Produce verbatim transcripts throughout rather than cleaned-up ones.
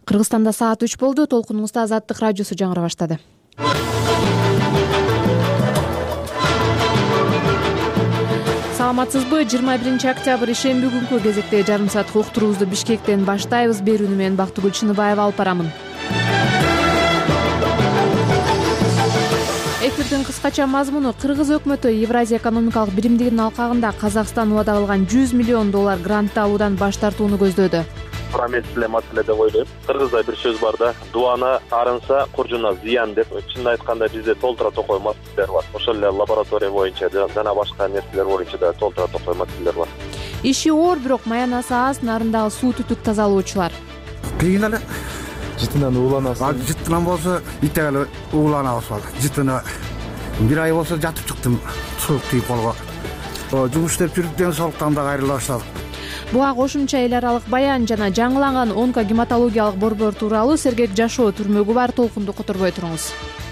Кыргызстанда саат үч болду. Толкунуңузда Азаттык радиосу жаңыра баштады. Саламатсызбы? жыйырма биринчи октябрь ишемби күнкү кезекте жарым саатка уктуруубузду Бишкектен баштайбыз. Берүүнү мен Бактыгүл Чыныбаева алып барамын. Эфирдин кыскача мазмуну: Кыргыз өкмөтү Евразия экономикалык биримдигинин алкагында Казакстан убада кылган жүз миллион доллар грантты алуудан баш тартууну көздөөдө. Эмес эле маселе деп ойлойм. Кыргызда бир сөз бар да: дуана арынса куржуна зыян деп. Чынын айтканда бизде толтура токой маселелер бар. Ошол эле лаборатория боюнча жана башка нерселер боюнча да толтура токой маселелер бар. Иши оор, бирок маянасы аз. Нарындагы суу түтүк тазалоочулар. Кыйын эле. Жытынан ууланасың. Жытынан болсо итек эле ууланабыз. Жытына бир ай болсо жатып чыктым. Суук тийип колго. Жумуш иштеп жүрүп ден соолуктан да кайрыла баштадык. Буга кошумча эл аралык баян жана жаңыланган онкогематологиялык борбор тууралуу сергек жашоо түрмөгү бар. Толкунду которбой туруңуз.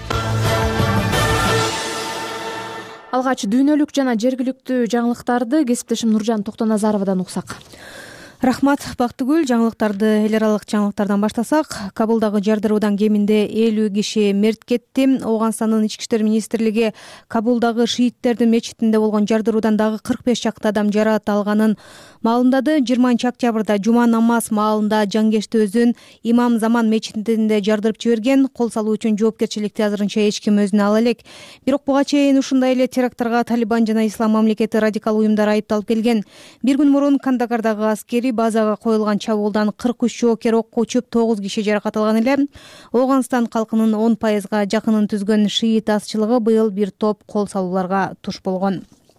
Алгач дүйнөлүк жана жергиликтүү жаңылыктарды кесиптешим Нуржан Токтоназаровадан уксак. Рахмат Бактыгүл. Жаңылыктарды эл аралык жаңылыктардан баштасак, Кабулдагы жардыруудан кеминде элүү киши мерт кетти. Ооганстандын ички иштер министрлиги Кабулдагы шииттердин мечитинде болгон жардыруудан дагы кырк беш чакты адам жаракат алганын маалымдады. жыйырманчы октябрда жума намаз маалында жангештөөзүн Имам Заман мечитинде жардырып жиберген. Кол салуу үчүн жоопкерчиликти азырынча эч ким өзүнө ала элек. Бирок буга чейин ушундай эле теракттарга Талибан жана Ислам мамлекети радикал уюмдары айыпталып келген. Бир күн мурун Кандагардагы аскери базага коюлган чабуулдан кырк үч жоокер окко учуп, тогуз киши жаракат алган эле. Ооганстан калкынын он пайызга жакынын түзгөн шиит азчылыгы быйыл бир топ кол салууларга туш болгон.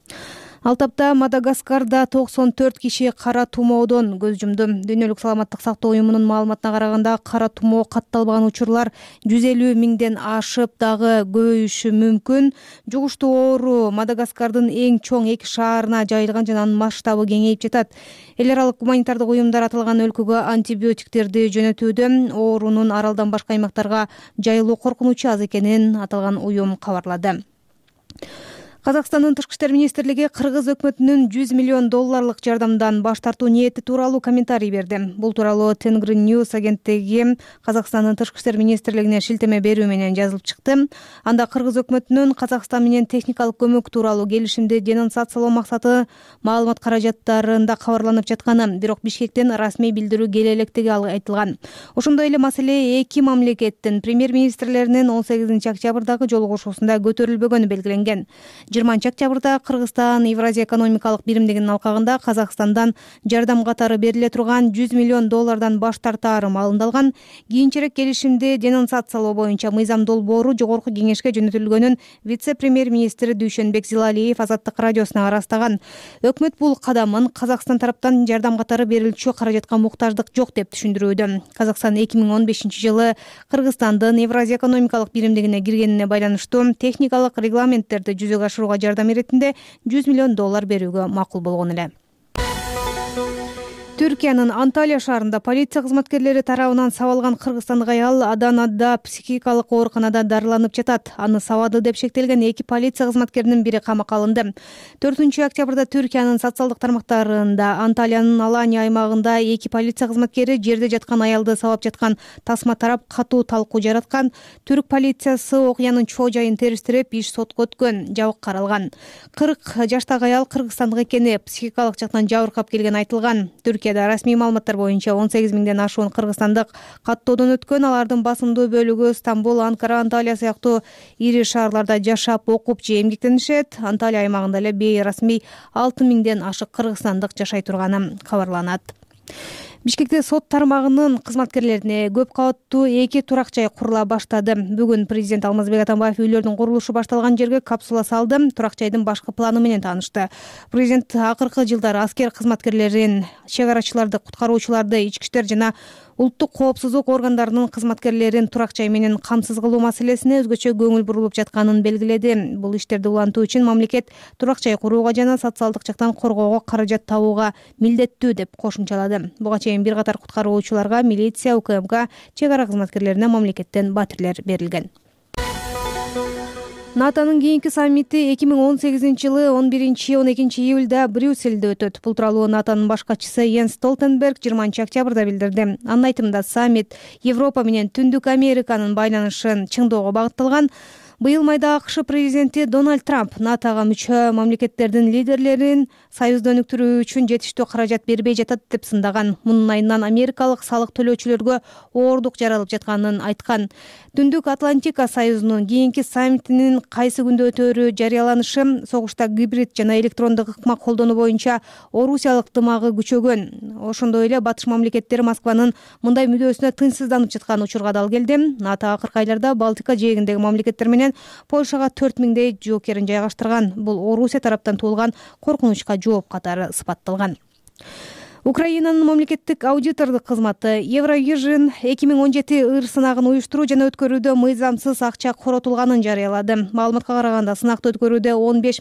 Ал тапта Мадагаскарда токсон төрт киши кара тумоодон көз жумду. Дүйнөлүк саламаттык сактоо уюмунун маалыматына караганда, кара тумоо катталбаган учурлар жүз элүү миңден ашып дагы көбөйүшү мүмкүн. Жугуштуу оору Мадагаскардын эң чоң эки шаарына жайылган жана анын масштабы кеңейип жатат. Эл аралык гуманитардык уюмдар аталган өлкөгө антибиотиктерди жөнөтүүдө. Оорунун аралдан башка аймактарга жайылуу коркунучу аз экенин аталган уюм кабарлады. Казакстандын тышкы иштер министрлиги Кыргыз өкмөтүнүн жүз миллион долларлык жардамдан баш тартуу ниети тууралуу комментарий берди. Бул тууралуу Тенгриньюс агенттиги Казакстандын тышкы иштер министрлигине шилтеме берүү менен жазылып чыкты. Анда Кыргыз өкмөтүнүн Казакстан менен техникалык көмөк тууралуу келишимди денонсациялоо максаты маалымат каражаттарында кабарланып жатканы, бирок Бишкектен расмий билдирүү келе электиги айтылган. Ошондой эле маселе эки мамлекеттин премьер-министрлеринин он сегизинчи октябрдагы жолугушуусунда көтөрүлбөгөнү белгиленген. жыйырманчы октябрда Кыргызстан Евразия экономикалык биримдигинин алкагында Казакстандан жардам катары бериле турган жүз миллион доллардан баш тартаары маалымдалган. Кийинчерээк келишимди денонсациялоо боюнча мыйзам долбоору жогорку кеңешке жөнөтүлгөнүн вице-премьер-министри Дүйшөнбек Зилалиев Азаттык радиосуна ырастаган. Өкмөт бул кадамын Казакстан тараптан жардам катары берилчү каражатка муктаждык жок деп түшүндүрүүдө. Казакстан эки миң он бешинчи жылы Кыргызстандын Евразия экономикалык биримдигине киргенине байланыштуу техникалык регламенттерди жүзөгө ашырууга жардам иретинде жүз миллион доллар берүүгө макул болгон эле. Түркиянын Анталия шаарында полиция кызматкерлери тарабынан сабалган кыргызстандык аял Аданада психикалык ооруканада дарыланып жатат. Аны сабады деп шектелген эки полиция кызматкеринин бири камакка алынды. төртүнчү октябрда Түркиянын социалдык тармактарында Анталиянын Алания аймагында эки полиция кызматкери жерде жаткан аялды сабап жаткан тасма тарап катуу талкуу жараткан. Түрк полициясы окуянын чоо жайын териштирип, иш сотко өткөн, жабык каралган. кырк жаштагы аял кыргызстандык экени психикалык жактан жабыркап келгени айтылган. Түркияда расмий маалыматтар боюнча он сегиз миңден ашуун кыргызстандык каттоодон өткөн. Алардын басымдуу бөлүгү Стамбул, Анкара, Анталия сыяктуу ири шаарларда жашап, окуп же эмгектенишет. Анталия аймагында эле бейрасмий алты миңден ашык кыргызстандык жашай турганы кабарланат. Бишкекте сот тармагынын кызматкерлерине көп кабаттуу эки турак жай курула баштады. Бүгүн президент Алмазбек Атамбаев үйлөрдүн курулушу башталган жерге капсула салды. Турак жайдын башкы планы менен таанышты. Президент акыркы жылдары аскер кызматкерлерин, чек арачыларды, куткаруучуларды, ички иштер жана улуттук коопсуздук органдарынын кызматкерлерин турак жай менен камсыз кылуу маселесине өзгөчө көңүл бурулуп жатканын белгиледи. Бул иштерди улантуу үчүн мамлекет турак жай курууга жана социалдык жактан коргоого каражат табууга милдеттүү деп кошумчалады. Буга чейин бир катар куткаруучуларга, милиция, УКМК, чек ара кызматкерлерине мамлекеттен батирлер берилген. натонун кийинки саммити эки миң он сегизинчи жылы он биринчи он экинчи июлда Брюссельде өтөт. Бул тууралуу натонун баш катчысы Йенс Столтенберг жыйырманчы октябрда билдирди. Анын айтымында саммит Европа менен Түндүк Американын байланышын чыңдоого багытталган. Быйыл майда АКШ президенти Дональд Трамп натога мүчө мамлекеттердин лидерлерин союзду өнүктүрүү үчүн жетиштүү каражат бербей жатат деп сындаган. Мунун айынан америкалык салык төлөөчүлөргө оордук жаралып жатканын айткан. Түндүк Атлантика союзунун кийинки саммитинин кайсы күндө өтөөрү жарыяланышы согушта гибрид жана электрондук ыкма колдонуу боюнча орусиялык дымагы күчөгөн. Ошондой эле батыш мамлекеттери Москванын мындай мүдөөсүнө тынчсызданып жаткан учурга дал келди. НАТО акыркы айларда Балтика жээгиндеги мамлекеттер менен Польшага төрт миңдей жоокерин жайгаштырган. Бул Орусия тараптан туулган коркунучка жооп катары сыпатталган. Украинанын мамлекеттик аудитордук кызматы Евровижн эки миң он жети ыр сынагын уюштуруу жана өткөрүүдө мыйзамсыз акча коротулганын жарыялады. Маалыматка караганда сынакты өткөрүүдө он беш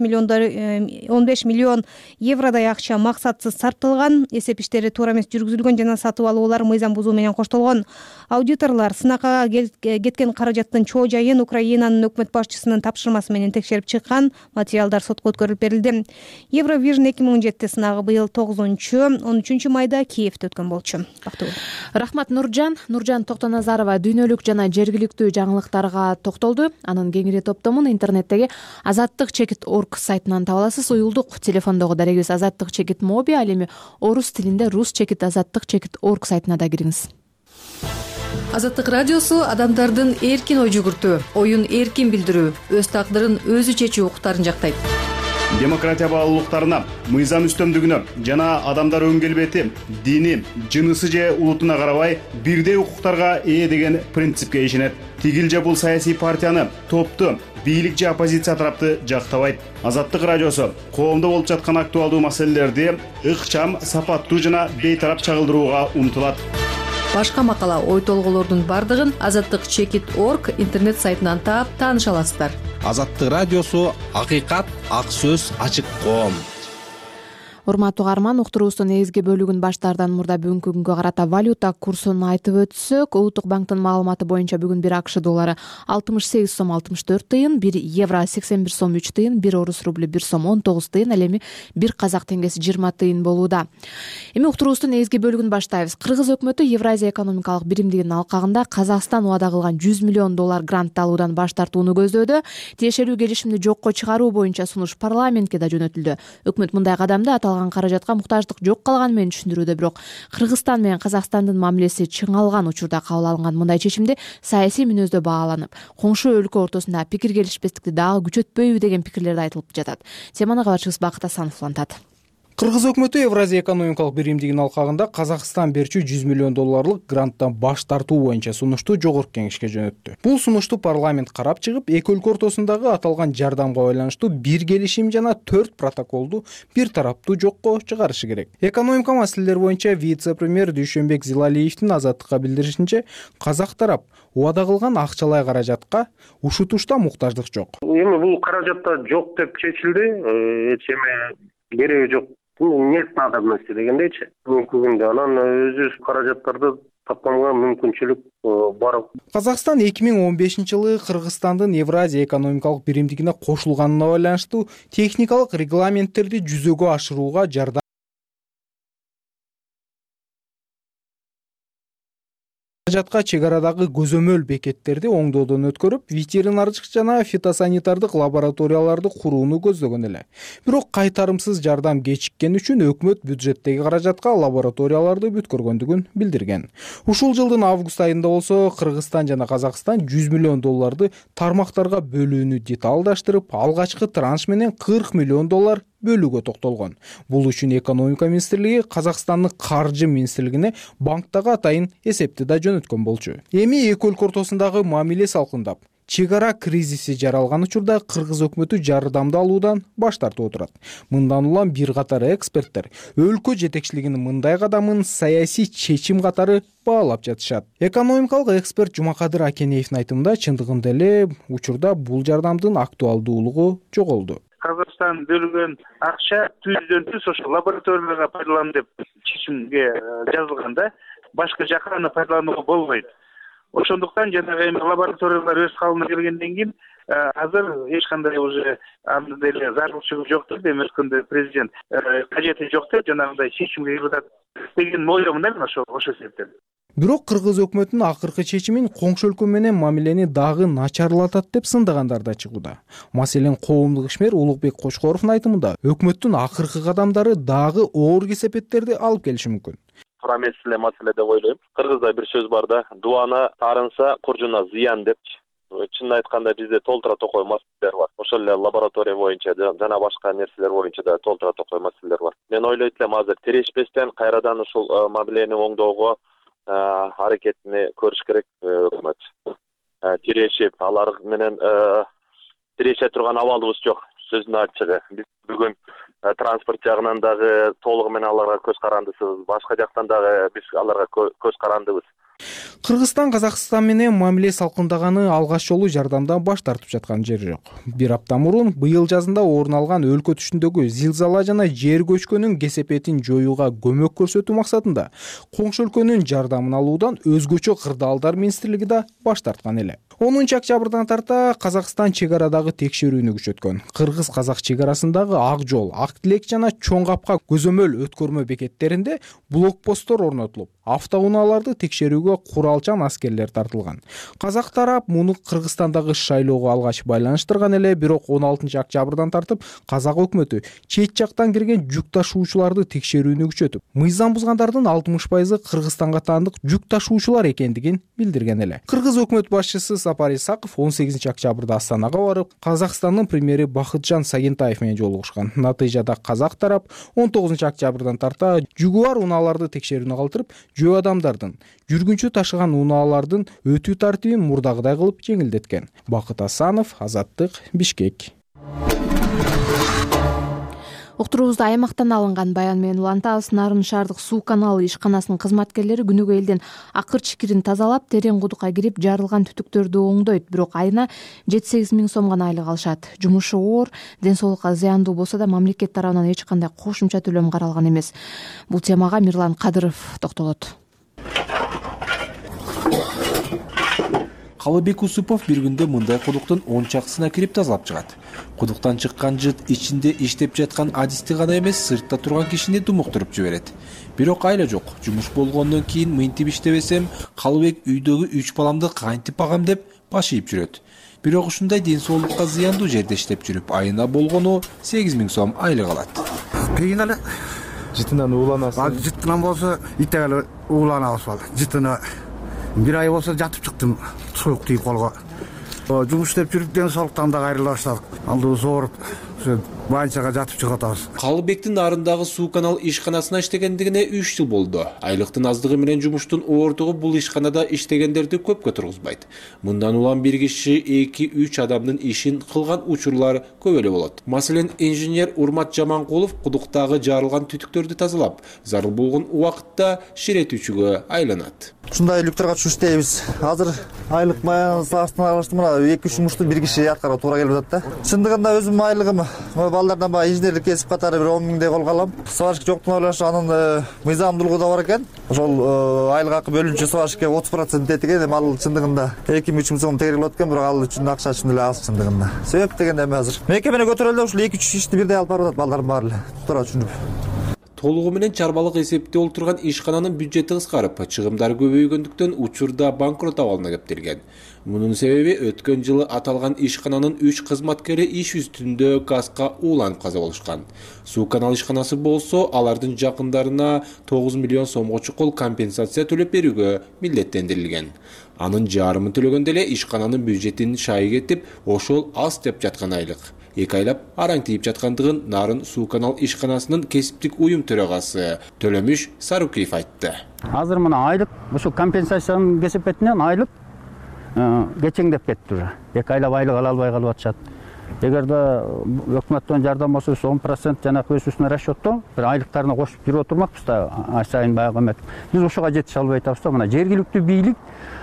миллион евродой акча максатсыз сарпталган. Эсеп иштери туура эмес жүргүзүлгөн жана сатып алуулар мыйзам бузуу менен коштолгон. Аудиторлор сынакка кеткен каражаттын чоо жайын Украинанын өкмөт башчысынын тапшырмасы менен текшерип чыккан. Материалдар сотко өткөрүлүп берилди. Евровижн эки миң он жети сынагы быйыл тогузунчу он үчүнчү майда Киевде өткөн болчу. Рахмат Нуржан. Нуржан Токтоназарова дүйнөлүк жана жергиликтүү жаңылыктарга токтолду. Анын кеңири топтомун интернеттеги азаттык чекит точка орг сайтынан таба аласыз. Уюлдук телефондогу дарегибиз азаттык чекит моби, ал эми орус тилинде рус чекит азаттык чекит точка орг сайтына да кириңиз. Азаттык радиосу адамдардын эркин ой жүгүртүү, оюн эркин билдирүү, өз тагдырын өзү чечүү укуктарын жактайт. Демократия баалуулуктарына, мыйзам үстөмдүгүнө жана адамдар өн келбети, дини, жынысы же улутуна карабай бирдей укуктарга ээ деген принципке ишенет. Тигил же бул саясий партияны, топту, бийлик же оппозиция тарапты жактабайт. Азаттык радиосу коомдо болуп жаткан актуалдуу маселелерди ыкчам, сапаттуу жана бейтарап чагылдырууга умтулат. Башка макала, ой толголордун бардыгын азаттык чекит точка орг интернет сайтынан таап тааныша аласыздар. Азаттык радиосу акыйкат, ак сөз, ачык коом. Урматтуу угарман, уктуруубуздун негизги бөлүгүн баштаардан мурда бүгүнкү күнгө карата валюта курсун айтып өтсөк, Улуттук банктын маалыматы боюнча бүгүн бир АКШ доллары алтымыш сегиз сом алтымыш төрт тыйын, бир евро сексен бир сом үч тыйын, бир орус рубль бир сом он тогуз тыйын, ал эми бир казак теңгеси жыйырма тыйын болууда. Эми уктуруубуздун негизги бөлүгүн баштайбыз. Кыргыз өкмөтү Евразия экономикалык биримдигинин алкагында Казакстан убада кылган жүз миллион доллар грант алуудан баш тартууну көздөөдө. Тиешелүү келишимди жокко чыгаруу боюнча сунуш парламентке да жөнөтүлдү. Өкмөт мындай кадамды аталган каражатка муктаждык жок калганы менен түшүндүрүүдө, бирок Кыргызстан менен Казакстандын мамилеси чыңалган учурда кабыл алынган мындай чечимди саясий мүнөздө бааланып, коңшу өлкө ортосунда пикир келишпестикти дагы күчөтпөйбү деген пикирлер да айтылып жатат. Теманы кабарчыбыз Бакыт Асанов улантат. Кыргыз өкмөтү Евразия экономикалык биримдигинин алкагында Казакстан берчү жүз миллион долларлык гранттан баш тартуу боюнча сунушту жогорку кеңешке жөнөттү. Бул сунушту парламент карап чыгып, эки өлкө ортосундагы аталган жардамга байланыштуу бир келишим жана төрт протоколду бир тараптуу жокко чыгарышы керек. Экономика маселелери боюнча вице-премьер Дүйшөнбек Зилалиевдин Азаттыкка билдиришинче, казак тарап убада кылган акчалай каражатка ушутушта муктаждык жок. Эми бул каражатта жок деп чечилди, эч эме кереги жок. Нет надобности дегендейчи. Бүгүнкү күндө анан өзүбүз каражаттарды тапканга мүмкүнчүлүк бар. Казакстан эки миң он бешинчи жылы Кыргызстандын Евразия экономикалык биримдигине кошулганына байланыштуу техникалык регламенттерди жүзөгө ашырууга жардам каражатка чек арадагы көзөмөл бекеттерди оңдоодон өткөрүп, ветеринардык жана фитосанитардык лабораторияларды курууну көздөгөн эле. Бирок кайтарымсыз жардам кечиккен үчүн өкмөт бюджеттеги каражатка лабораторияларды бүткөргөндүгүн билдирген. Ушул жылдын август айында болсо Кыргызстан жана Казакстан жүз миллион долларды тармактарга бөлүүнү деталдаштырып, алгачкы транш менен кырк миллион доллар бөлүүгө токтолгон. Бул үчүн экономика министрлиги Казакстандын каржы министрлигине банктагы атайын эсепти да жөнөткөн болчу. Эми эки өлкө ортосундагы мамиле салкындап, чек ара кризиси жаралган учурда Кыргыз өкмөтү жардамды алуудан баш тартып отурат. Мындан улам бир катар эксперттер өлкө жетекчилигинин мындай кадамын саясий чечим катары баалап жатышат. Экономикалык эксперт Жумакадыр Акенеевдин айтымында, чындыгында эле учурда бул жардамдын актуалдуулугу жоголду. Казакстан бөлгөн акча түздөн түз ошо лабораторияларга пайдалан деп чечимге жазылганда, башка жака аны пайдаланууга болбойт. Ошондуктан жанагы эми лабораториялар өз калыбына келгенден кийин азыр эч кандай уже анда деле зарылчылык жоктур. Демек өткөндө президент кажети жок деп жанагындай чечимге кыйылат деген ойлоймун да мен ошо ошол себептен. Бирок Кыргыз өкмөтүнүн акыркы чечимин коңшу өлкө менен мамилени дагы начарлатат деп сындагандар да чыгууда. Маселен, коомдук ишмер Улукбек Кочкоровдун айтымында өкмөттүн акыркы кадамдары дагы оор кесепеттерди алып келиши мүмкүн. Тура эмес эле маселе деп ойлойм. Кыргызда бир сөз бар да, дуана таарынса куржуна зыян депчи. Чынын айтканда бизде толтура токой маселелер бар. Ошол эле лаборатория боюнча жана башка нерселер боюнча да толтура токой маселелер бар. Мен ойлойт элем азыр тирешпестен кайрадан ушул мамилени оңдоого аракетини көрүш керек өкмөт. Тирешип, алар менен тиреше турган абалыбыз жок. Сөздүн ачыгы. Биз бүгүн транспорт жагынан дагы толугу менен аларга көз карандысыбыз. Башка жактан дагы биз аларга көз карандыбыз. Кыргызстан Казакстан менен мамиле салкындаганы алгач жолу жардамдан баш тартып жаткан жер жок. Бир апта мурун быйыл жазында орун алган өлкө түшүндөгү зилзала жана жер көчкөнүн кесепетин жоюуга көмөк көрсөтүү максатында коңшу өлкөнүн жардамын алуудан өзгөчө кырдаалдар министрлиги да баш тарткан эле. онунчу октябрдан тарта Казакстан чек арадагы текшерүүнү күчөткөн. Кыргыз-казак чек арасындагы Ак жол, Ак Тилек жана Чоң Капка көзөмөл өткөрмө бекеттеринде блокпосттор орнотулуп, автоунааларды текшерүүгө куралчан аскерлер тартылган. Казак тарап муну Кыргызстандагы шайлоого алгач байланыштырган эле, бирок он алтынчы октябрдан тартып казак өкмөтү чет жактан кирген жүк ташуучуларды текшерүүнү күчөтүп, мыйзам бузгандардын алтымыш пайызы Кыргызстанга таандык жүк ташуучулар экендигин билдирген эле. Кыргыз өкмөт башчысы Сапар Исаков он сегизинчи октябрда Астанага барып, Казакстандын премьери Бакытжан Сагентаев менен жолугушкан. Натыйжада казак тарап он тогузунчу октябрдан тарта жүгү бар унааларды текшерүүнү калтырып, жөө адамдардын, жүргүнчү ташыган унаалардын өтүү тартибин мурдагыдай кылып жеңилдеткен. Бакыт Асанов, Азаттык, Бишкек. Уктуруубузду аймактан алынган баян менен улантабыз. Нарын шаардык суу каналы ишканасынын кызматкерлери күнүгө элден акыр чикирин тазалап, терең кудукка кирип, жарылган түтүктөрдү оңдойт. Бирок айына жети сегиз миң сом гана айлык алышат. Жумушу оор, ден соолукка зыяндуу болсо да мамлекет тарабынан эч кандай кошумча төлөм каралган эмес. Бул темага Мирлан Кадыров токтолот. Калыбек Усупов бир күндө мындай кудуктун он чакысына кирип тазалап чыгат. Кудуктан чыккан жыт ичинде иштеп жаткан адисти гана эмес, сыртта турган кишини думуктуруп жиберет. Бирок айла жок. Жумуш болгондон кийин мынтип иштебесем, Калыбек үйдөгү үч баламды кантип багам деп баш ийип жүрөт. Бирок ушундай ден соолукка зыяндуу жерде иштеп жүрүп, айына болгону сегиз миң сом айлык алат. Кыйын эле. Жытынан ууланасың. Жытынан болсо итек эле ууланабыз бала. Жытына бир ай болсо жатып чыктым. Союк тийип колго. Жумуш иштеп жүрүп ден соолуктан да кайрыла баштадык. Алдыбыз ооруп, банчага жатып чыгып атабыз. Калыбектин нарындагы суу канал ишканасына иштегендигине үч жыл болду. Айлыктын аздыгы менен жумуштун ооругу бул ишканада иштегендерди көпкө тургузбайт. Мындан улам бир киши эки үч адамдын ишин кылган учурлар көп эле болот. Маселен, инженер Урмат Жаманкулов кудуктагы жарылган түтүктөрдү тазалап, зарыл болгон убакытта ширетүүчүгө айланат. Ушундай люкторго түшүп иштейбиз. Азыр айлык салыштырмалуу алыштым, мына эки үч жумушту бир киши аткарууга туура келип атат да. Чындыгында өзүм айлыгым балдардан баягы инженерлик кесип катары бир он миңдей колго алам. Сварщик жоктун ойлошу анын мыйзамдуулугу да бар экен. Ошол айлык акы бөлүнчү сварщикке отуз процент этиген, эми ал чындыгында эки миң үч миң сом тегерилип аткан, бирок ал үчүн акча чын эле аз чындыгында. Себеп дегенде эми азыр мекемени көтөрөлүп ушул эки үч ишти бирдей алып барып атат балдардын баары эле. Туура түшүнүп. Толугу менен чарбалык эсепте олтурган ишкананын бюджети кыскарып, чыгымдары көбөйгөндүктөн учурда банкрот абалына кептелген. Мунун себеби өткөн жылы аталган ишкананын үч кызматкери иш үстүндө газга ууланып каза болушкан. Суу канал ишканасы болсо алардын жакындарына тогуз миллион сомго чукул компенсация төлөп берүүгө милдеттендирилген. Анын жарымын төлөгөндө эле ишкананын бюджетин шай кетип, ошол аз деп жаткан айлык эки айлап араң тийип жаткандыгын Нарын суу канал ишканасынын кесиптик уюм төрагасы Төлөмүш Сарукиев айтты. Азыр мына айлык ошо компенсациянын кесепетинен айлык кечеңдеп кетти уже. эки айлап айлык ала албай калып атышат. Эгерде өкмөттөн жардам болсо он процент жанагы өсүүсүнө расчеттоо бир айлыктарына кошуп жүрүп отурмакпыз да, ай сайын баягы эмет. Биз ошого жетише албай атабыз да. Мына жергиликтүү бийлик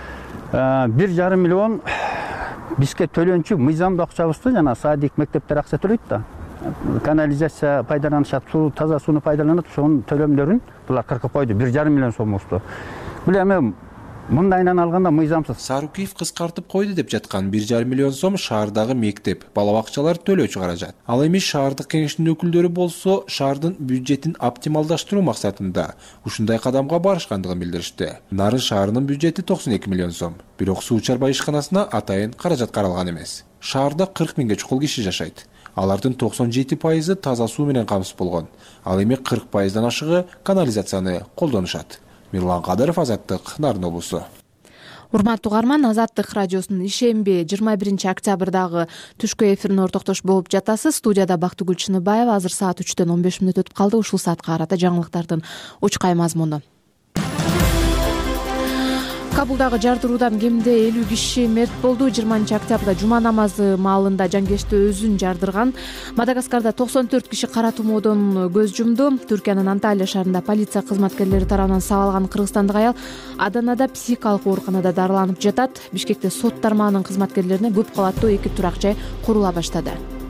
бир жарым миллион бизге төлөнчү мыйзамдуу акчабызды жана садик мектептер акча төлөйт да. Канализация пайдаланышат, суу, таза сууну пайдаланат, ошонун төлөмдөрүн булар кыркып койду, бир жарым миллион соммузду. Бул эми мындайынан алганда мыйзамсыз. Сарыкеев кыскартып койду деп жаткан бир жарым миллион сом шаардагы мектеп, бала бакчалар төлөөчү каражат. Ал эми шаардык кеңештин өкүлдөрү болсо шаардын бюджетин оптималдаштыруу максатында ушундай кадамга барышкандыгын билдиришти. Нарын шаарынын бюджети токсон эки миллион сом. Бирок суу чарба ишканасына атайын каражат каралган эмес. Шаарда кырк миңге чукул киши жашайт. Алардын токсон жети пайызы таза суу менен камсыз болгон. Ал эми кырк пайыздан ашыгы канализацияны колдонушат. Мирлан Кадыров, Азаттык, Нарын облусу. Урматтуу угарман, Азаттык радиосунун ишемби жыйырма биринчи октябрдагы түшкү эфирине ортоктош болуп жатасыз. Студияда Бактыгүл Чыныбаева. Азыр саат үчтөн он беш мүнөт өтүп калды. Ушул саатка карата жаңылыктардын учкай мазмуну. Кабулдагы жардыруудан кеминде элүү киши мерт болду. жыйырманчы октябрда жума намазы маалында жанкечти өзүн жардырган. Мадагаскарда токсон төрт киши кара тумоодон көз жумду. Түркиянын Анталия шаарында полиция кызматкерлери тарабынан сабалган кыргызстандык аял Аданада психикалык ооруканада дарыланып жатат. Бишкекте сот тармагынын кызматкерлерине көп кабаттуу эки турак жай курула баштады.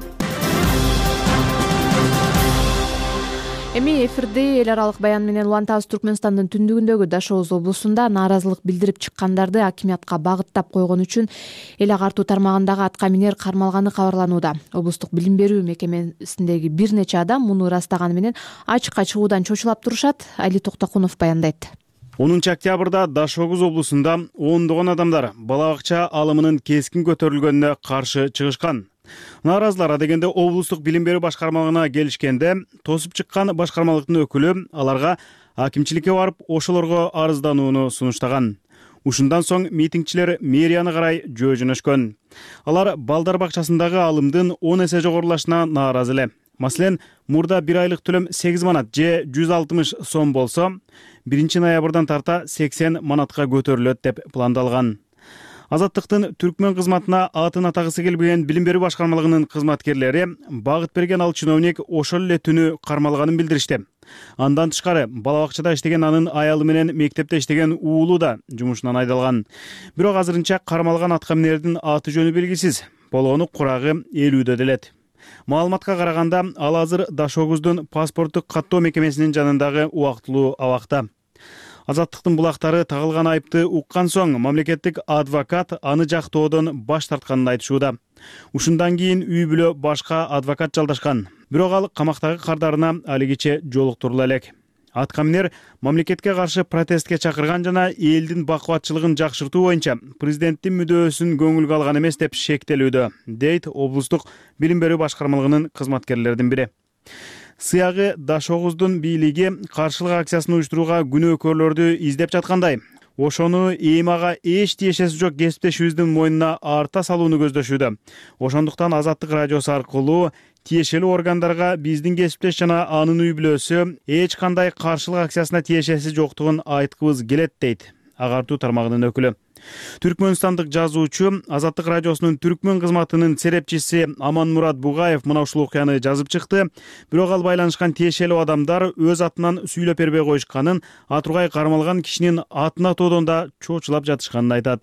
Эми эфирде эл аралык баян менен улантабыз. Түркмөнстандын түндүгүндөгү Дашоуз облусунда нааразылык билдирип чыккандарды акимиятка багыттап койгон үчүн эл агартуу тармагындагы атка минер кармалганы кабарланууда. Облустук билим берүү мекемесиндеги бир нече адам муну ырастаганы менен ачыкка чыгуудан чочулап турушат. Али Токтокунов баяндайт. онунчу октябрда Дашоуз облусунда ондогон адамдар бала бакча алымынын кескин көтөрүлгөнүнө каршы чыгышкан. Нааразылар адегенде облустук билим берүү башкармалыгына келишкенде, тосуп чыккан башкармалыктын өкүлү аларга акимчиликке барып ошолорго арызданууну сунуштаган. Ушундан соң митингчилер мэрияны карай жөө жөнөшкөн. Алар балдар бакчасындагы алымдын он эсе жогорулашына нааразы эле. Маселен, мурда бир айлык төлөм сегиз манат же жүз алтымыш сом болсо, биринчи ноябрдан тарта сексен манатка көтөрүлөт деп пландалган. Азаттыктын түркмөн кызматына атын атагысы келбеген билим берүү башкармалыгынын кызматкерлери багыт берген ал чиновник ошол эле түнү кармалганын билдиришти. Андан тышкары бала бакчада иштеген анын аялы менен мектепте иштеген уулу да жумушунан айдалган. Бирок азырынча кармалган атка минердин аты жөнү белгисиз. Болгону курагы элүүдө делет. Маалыматка караганда ал азыр Дашоуздун паспорттук каттоо мекемесинин жанындагы убактылуу абакта. Азаттыктын булактары тагылган айыпты уккан соң мамлекеттик адвокат аны жактоодон баш тартканын айтышууда. Ушундан кийин үй бүлө башка адвокат жалдашкан. Бирок ал камактагы кардарына алигиче жолуктурула элек. Атка минер мамлекетке каршы протестке чакырган жана элдин бакубатчылыгын жакшыртуу боюнча президенттин мүдөөсүн көңүлгө алган эмес деп шектелүүдө, дейт облустук билим берүү башкармалыгынын кызматкерлеринин бири. Сыягы Дашоуздун бийлиги каршылык акциясын уюштурууга күнөөкөрлөрдү издеп жаткандай, ошону эми ага эч тиешеси жок кесиптешибиздин мойнуна арта салууну көздөшүүдө. Ошондуктан Азаттык радиосу аркылуу тиешелүү органдарга биздин кесиптеш жана анын үй бүлөсү эч кандай каршылык акциясына тиешеси жоктугун айткыбыз келет, дейт агартуу тармагынын өкүлү. Түркмөнстандык жазуучу, Азаттык радиосунун түркмөн кызматынын серепчиси Аманмурат Бугаев мына ушул окуяны жазып чыкты. Бирок ал байланышкан тиешелүү адамдар өз атынан сүйлөп бербей коюшканын, атургай кармалган кишинин атын атоодон да чочулап жатышканын айтат.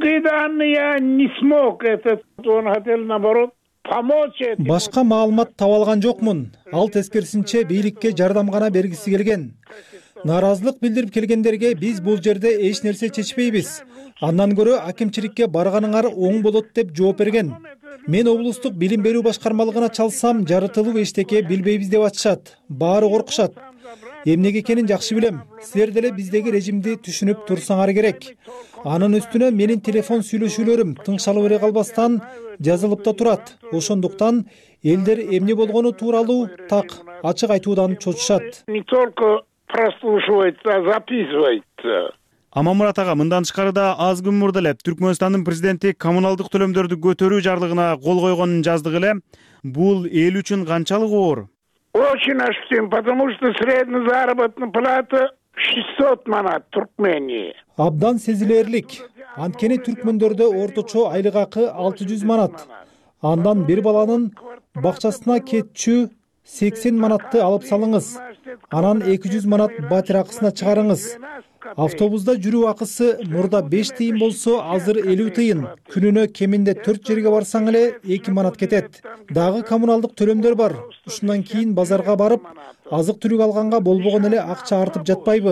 Башка маалымат таба алган жокмун. Ал тескерисинче бийликке жардам гана бергиси келген. Нааразылык билдирип келгендерге биз бул жерде эч нерсе чечпейбиз. Андан көрө акимчиликке барганыңар оң болот деп жооп берген. Мен облустук билим берүү башкармалыгына чалсам, жарытылуу эчтеке билбейбиз деп атышат. Баары коркушат. Эмнеге экенин жакшы билем. Силер деле биздеги режимди түшүнүп турсаңар керек. Анын үстүнө менин телефон сүйлөшүүлөрүм тыңшалып эре калбастан жазылып да турат. Ошондуктан элдер эмне болгону тууралуу так ачык айтуудан чочушат. Прослушивается, записывается. Аманмурат ага мындан тышкары да аз күн мурда эле Түркмөнстандын президенти коммуналдык төлөмдөрдү көтөрүү жарлыгына кол койгонун жаздык эле. Бул эл үчүн канчалык оор? Очень ощутим, потому что средняя заработная плата шестьсот манат Туркмении. Абдан сезилерлик. Анткени түркмөндөрдө орточо айлык акы алты жүз манат. Андан бир баланын бакчасына кетчү сексен манатты алып салыңыз. Анан эки жүз манат батир акысына чыгарыңыз. Автобуста жүрүү акысы мурда беш тыйын болсо, азыр элүү тыйын. Күнүнө кеминде төрт жерге барсаң эле эки манат кетет. Дагы коммуналдык төлөмдөр бар. Ушундан кийин базарга барып, азык түлүк алганга болбогон эле акча артып жатпайбы?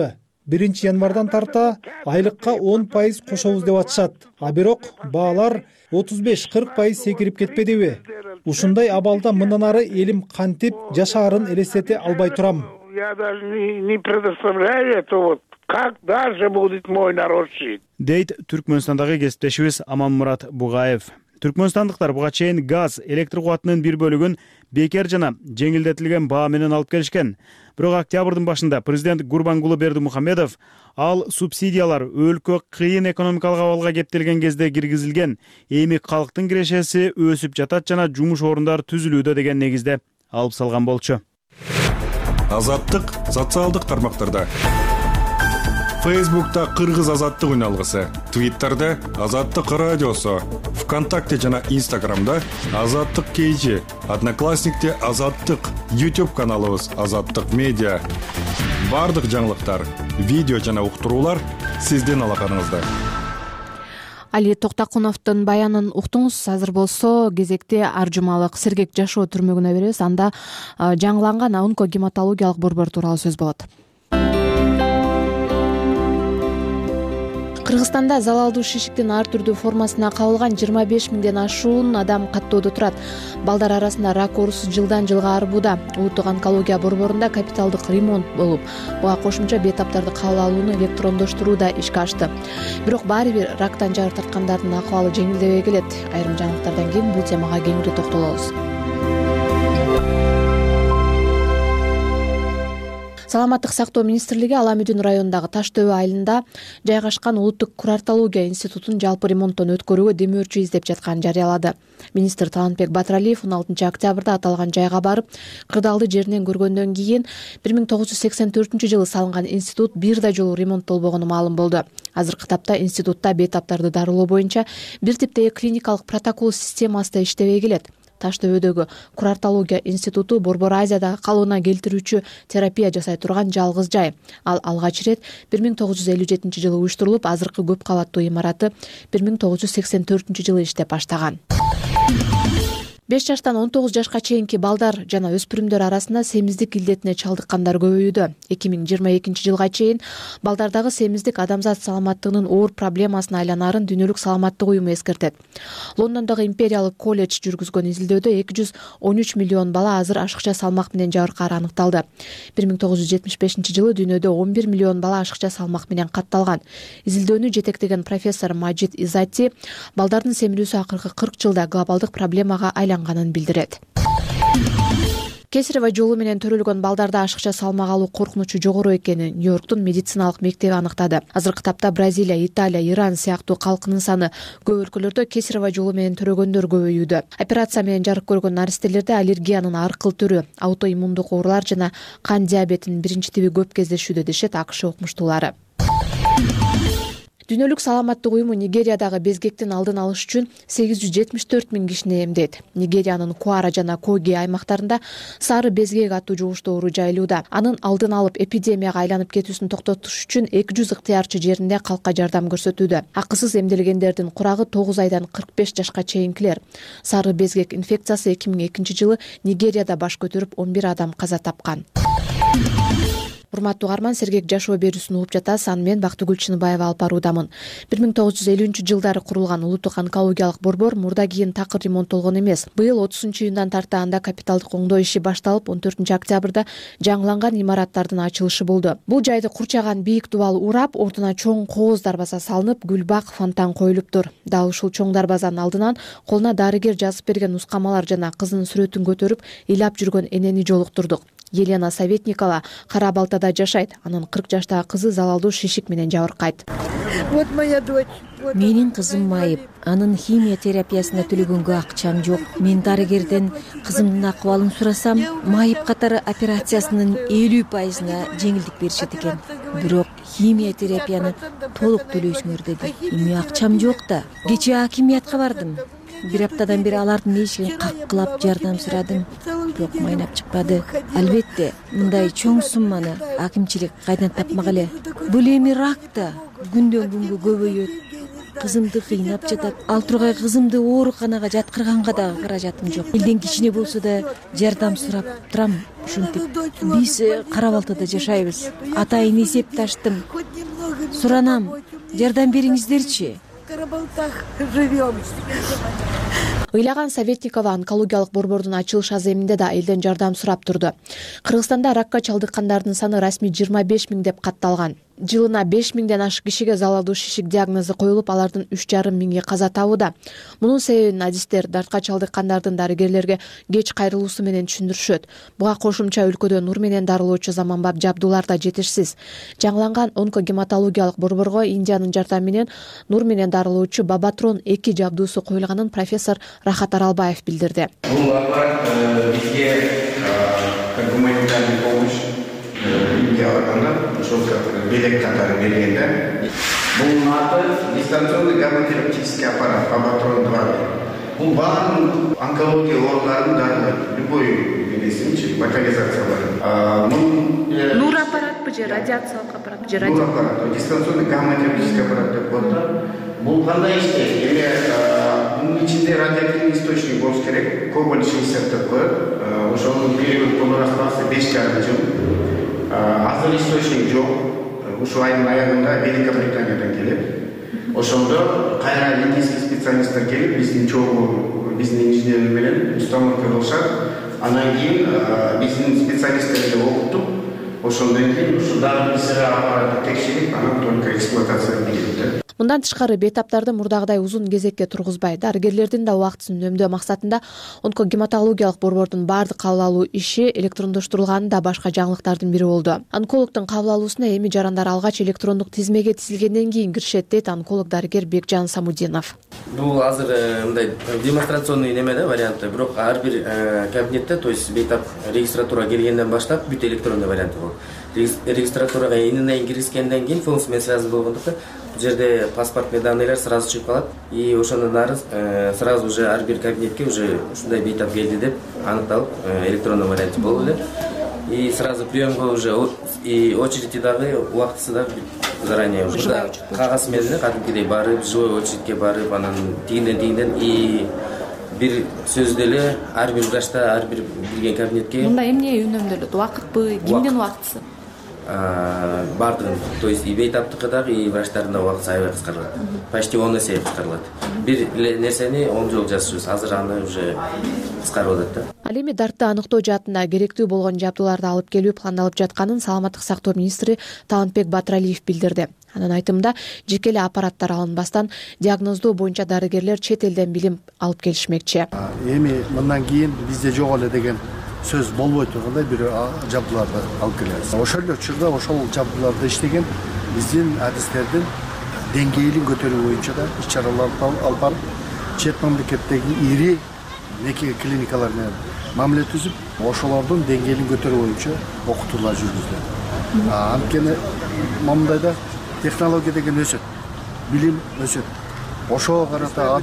биринчи январдан тарта айлыкка он пайыз кошобуз деп атышат, а бирок баалар отуз беш кырк пайыз секирип кетпедиби? Ушундай абалда мындан ары элим кантип жашаарын элестете албай турам. Я даже не предоставляю это вот. Как дальше будет мой народ жить? Дейт Түркмөнстандагы кесиптешибиз Аманмурат Бугаев. Түркмөнстандыктар буга чейин газ, электр кубатынын бир бөлүгүн бекер жана жеңилдетилген баа менен алып келишкен. Бирок октябрдын башында президент Гурбангулы Бердимухамедов ал субсидиялар өлкө кыйын экономикалык абалга кептелген кезде киргизилген, эми калктын кирешеси өсүп жатат жана жумуш орундары түзүлүүдө деген негизде алып салган болчу. Азаттык социалдык тармактарда. Фейсбукта Кыргыз азаттык үналгысы, Твиттерде Азаттык радиосу, ВКонтакте жана Инстаграмда Азаттык кейжи, Одноклассникте Азаттык, YouTube каналыбыз Азаттык медиа. Бардык жаңылыктар, видео жана уктуруулар сиздин алаканыңызда. Али Токтакуновдун баянын уктуңуз. Азыр болсо кезекте ар жумалык сергек жашоо түрмөгүнө беребиз. Анда жаңыланган онкогематологиялык борбор тууралуу сөз болот. Кыргызстанда залалдуу шишиктин ар түрдүү формасына кабылган жыйырма беш миңден ашуун адам каттоодо турат. Балдар арасында рак оорусу жылдан жылга арбууда. Улуттук онкология борборунда капиталдык ремонт болуп, буга кошумча бейтаптарды кабыл алууну электрондоштуруу да ишке ашты. Бирок баары бир рактан жар тарткандардын акыбалы жеңилдебей келет. Айрым жаңылыктардан кийин бул темага кеңири токтолобуз. Саламаттык сактоо министрлиги Ала Мүдүн районундагы Таш Төбө айылында жайгашкан улуттук курартология институтун жалпы ремонттон өткөрүүгө демөөрчү издеп жатканын жарыялады. Министр Талантбек Батыралиев он алтынчы октябрда аталган жайга барып, кырдаалды жеринен көргөндөн кийин бир миң тогуз жүз сексен төртүнчү жылы салынган институт бир да жолу ремонттолбогону маалым болду. Азыркы тапта институтта бейтаптарды дарылоо боюнча бир типтеги клиникалык протокол системасы да иштебей келет. Таш Төбөдөгү Курартология институту Борбор Азиядагы калыбына келтирүүчү терапия жасай турган жалгыз жай. Ал алгач ирет бир миң тогуз жүз элүү жетинчи жылы уюштурулуп, азыркы көп кабаттуу имараты бир миң тогуз жүз сексен төртүнчү жылы иштеп баштаган. беш жаштан он тогуз жашка чейинки балдар жана өспүрүмдөр арасында семиздик илдетине чалдыккандар көбөйүүдө. эки миң жыйырма экинчи жылга чейин балдардагы семиздик адамзат саламаттыгынын оор проблемасына айланарын Дүйнөлүк саламаттык уюму эскертет. Лондондогу Империялык колледж жүргүзгөн изилдөөдө эки жүз он үч миллион бала азыр ашыкча салмак менен жабыркаары аныкталды. бир миң тогуз жүз жетимиш бешинчи жылы дүйнөдө он бир миллион бала ашыкча салмак менен катталган. Изилдөөнү жетектеген профессор Маджид Изати балдардын семирүүсү акыркы кырк жылда глобалдык проблемага айланганын билдирет. Кесарево жолу менен төрөлгөн балдарда ашыкча салмак алуу коркунучу жогору экенин Нью-Йорктун медициналык мектеби аныктады. Азыркы тапта Бразилия, Италия, Иран сыяктуу калкынын саны көп өлкөлөрдө кесарево жолу менен төрөгөндөр көбөйүүдө. Операция менен жарык көргөн наристелерде аллергиянын ар кыл түрү, аутоиммундук оорулар жана кан диабетинин биринчи тиби көп кездешүүдө дешет АКШ окумуштуулары. Дүйнөлүк саламаттык уюму Нигериядагы безгектин алдын алыш үчүн сегиз жүз жетимиш төрт миң кишини эмдейт. Нигериянын Куара жана Коги аймактарында сары безгек аттуу жугуштуу оору жайылууда. Анын алдын алып эпидемияга айланып кетүүсүн токтотуш үчүн эки жүз ыктыярчы жеринде калкка жардам көрсөтүүдө. Акысыз эмделгендердин курагы тогуз айдан кырк беш жашка чейинкилер. Сары безгек инфекциясы эки миң экинчи жылы Нигерияда баш көтөрүп он бир адам каза тапкан. Урматтуу угарман, сергек жашоо берүүсүн угуп жатасыз. Аны мен Бактыгүл Чыныбаева алып баруудамын. бир миң тогуз жүз элүүнчү жылдары курулган улуттук онкологиялык борбор мурда кийин такыр ремонттолгон эмес. Быйыл отузунчу июндан тарта анда капиталдык оңдоо иши башталып, он төртүнчү октябрда жаңыланган имараттардын ачылышы болду. Бул жайды курчаган бийик дубал урап, ордуна чоң кооз дарбаза салынып, гүлбак, фонтан коюлуптур. Дал ушул чоң дарбазанын алдынан колуна дарыгер жазып берген нускамалар жана кызынын сүрөтүн көтөрүп, ыйлап жүргөн энени жолуктурдук. Елена Советникова Кара Балтада жашайт. Анын кырк жаштагы кызы залалдуу шишик менен жабыркайт. Вот моя дочь. Менин кызым майып, анын химия терапиясына төлөгөнгө акчам жок. Мен дарыгерден кызымдын акыбалын сурасам, майып катары операциясынын элүү пайызына жеңилдик беришет экен. Бирок химия терапияны толук төлөйсүңөр деди. Эми акчам жок да. Кечээ акимиятка бардым. Бир аптадан бери алардын эшигин каккылап жардам сурадым, бирок майнап чыкпады. Албетте, мындай чоң сумманы акимчилик кайдан тапмак эле. Бул эми рак да күндөн күнгө көбөйөт. кызымды кыйнап жатат. Ал тургай кызымды ооруканага жаткырганга дагы каражатым жок. Элден кичине болсо да жардам сурап турам. Ушинтип биз Кара Балтада жашайбыз. Атайын эсепташтым. Суранам, жардам бериңиздерчи. В Карабалтах живем. Ыйлаган Советникова онкологиялык борбордун ачылыш аземинде да элден жардам сурап турду. Кыргызстанда ракка чалдыккандардын саны расмий жыйырма беш миң деп катталган. Жылына беш миңден ашык кишиге залалдуу шишик диагнозу коюлуп, алардын үч жарым миңи каза табууда. Мунун себебин адистер дартка чалдыккандардын дарыгерлерге кеч кайрылуусу менен түшүндүрүшөт. Буга кошумча өлкөдө нур менен дарылоочу заманбап жабдуулар да жетишсиз. Жаңыланган онкогематологиялык борборго Индиянын жардамы менен нур менен дарылоочу Бабатрон эки жабдуусу коюлганын профессор Рахат Аралбаев билдирди. Бул аппарат бизге как гуманитарный помощь ошол белек катары бергенде. Бул аты дистанционный гамма-терапевтический аппарат Бабатрон два. Бул баардык онкология ооруларын дарылайт. Любой билесинчи локализациялар. Нур аппаратпы же радиациялык аппарат же радио аппарат, дистанционный гамма-терапевтический аппарат деп коет. Бул кандай иштейт? Эми бунун ичинде радиоактивный источник болуш керек. Кобальт шестьдесят деп коет. Ошонун период колораспасы беш жарым жыл. Азыр источник жок. Ушул айдын аягында Великобританиядан келет. Ошондо кайра индийский специалисттер келип, биздин чогуу, биздин инженерлер менен установка кылышат. Анан кийин биздин специалисттерди окутуп, ошондон кийин ушул дагы ПЦР аппараты текшерип, анан только эксплуатацияга кирет. Мындан тышкары бейтаптарды мурдагыдай узун кезекке тургузбай, дарыгерлердин да убактысын үнөмдөө максатында онкогематологиялык борбордун баардык кабыл алуу иши электрондоштурулганы да башка жаңылыктардын бири болду. Онкологдун кабыл алуусуна эми жарандар алгач электрондук тизмеге тизилгенден кийин киришет, дейт онколог дарыгер Бекжан Самудинов. Бул азыр мындай демонстрационный неме да варианты, бирок ар бир кабинетте, то есть бейтап регистратура келгенден баштап бүт электрондуу варианты болот. Регистратурага ининен киришкенден кийин функция менен связан болгондуктан бул жерде паспортный данныйлар сразу чыгып калат, и ошондон ары сразу уже ар бир кабинетке уже ушундай бейтап келди деп аныкталып электрондуу варианты болду эле. И сразу приемга уже и очереди дагы убактысы дагы заранее уже кагаз менен кадимкидей барып, живой очередке барып, анан тигинден тигинден и бир сөздө эле ар бир врачта ар бир кирген кабинетке. Мында эмне үнөмдөлөт? Убакытпы, кимдин убактысы? Бардыгын, то есть и бейтаптыкы дагы, и врачтардын да убактысы аябай кыскарылат. Почти он эсе кыскарылат. Бир нерсени он жол жазышыбыз, азыр аны уже кыскарып атат да. Ал эми дартты аныктоо жаатында керектүү болгон жабдууларды алып келүү пландалып жатканын Саламаттык сактоо министри Талантбек Батыралиев билдирди. Анын айтымында, жеке эле аппараттар алынбастан диагноздоо боюнча дарыгерлер чет элден билим алып келишмекчи. Эми мындан кийин бизде жок эле деген сөз болбой тургандай бир жабдууларды алып келебиз. Ошол эле учурда ошол жабдууларды иштеген биздин адистердин деңгээлин көтөрүү боюнча да иш-чаралар алып барып, чет мамлекеттеги ири неке клиникалар менен мамиле түзүп, ошолордун деңгээлин көтөрүү боюнча окутуулар жүргүзүлөт. Анткени мамдайда технология деген өсөт, билим өсөт. Ошого карата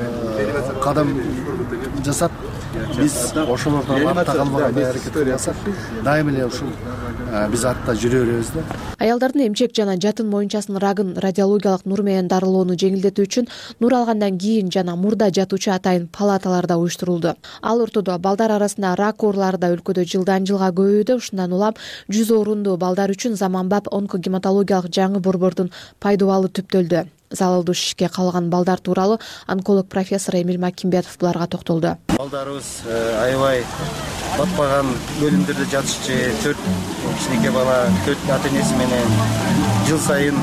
кадам жасап, биз ошолордон артта калбагандай аракет кылсак, дайым эле ушул биз артта жүрө беребиз да. Аялдардын эмчек жана жатын моюнчасынын рагын радиологиялык нур менен дарылоону жеңилдетүү үчүн нур алгандан кийин жана мурда жатуучу атайын палаталар да уюштурулду. Ал ортодо балдар арасында рак оорулары да өлкөдө жылдан жылга көбөйүүдө. Ушундан улам жүз орунду балдар үчүн заманбап онкогематологиялык жаңы борбордун пайдубалы түптөлдү. Залалдуу шишикке калган балдар тууралуу онколог профессор Эмил Макимбетов буларга токтолду. Балдарыбыз аябай батпаган бөлүмдөрдө жатышчу, төрт кичинекей бала, төрт ата энеси менен жыл сайын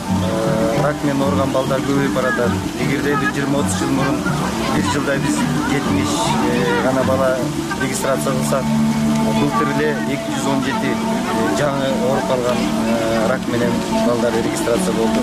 рак менен ооруган балдар көбөйүп баратат. Эгерде бир жыйырма отуз жыл мурун бир жылда биз жетимиш гана бала регистрация кылсак, былтыр эле эки жүз он жети жаңы ооруп калган рак менен балдар регистрация болду.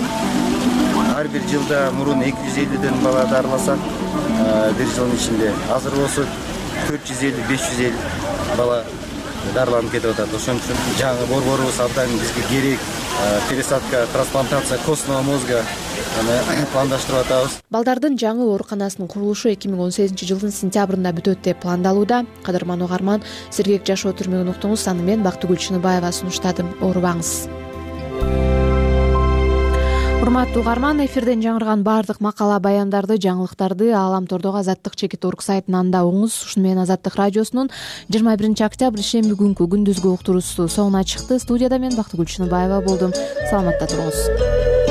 Ар бир жылда мурун эки жүз элүүдөн бала дарыласак, бир жылдын ичинде азыр болсо төрт жүз элүү беш жүз элүү бала дарыланып кетип атат. Ошон үчүн жаңы борборубуз абдан бизге керек. Пересадка, трансплантация костного мозга пландаштырып атабыз. Балдардын жаңы ооруканасынын курулушу эки миң он сегизинчи жылдын сентябрында бүтөт деп пландалууда. Кадырман угарман, Сергек жашоо түрмөгүн уктуңуз. Аны мен Бактыгүл Чыныбаева сунуштадым. Оорубаңыз. урматтуу угарман, эфирден жаңырган баардык макала баяндарды, жаңылыктарды Ааламтордогу Азаттык чекит орг сайтынан да угуңуз. Ушуну менен Азаттык радиосунун жыйырма биринчи октябрь шемби күнкү күндүзгү уктуруусу соңуна чыкты. Студияда мен Бактыгүл Чыныбаева болдум. Саламатта туруңуз.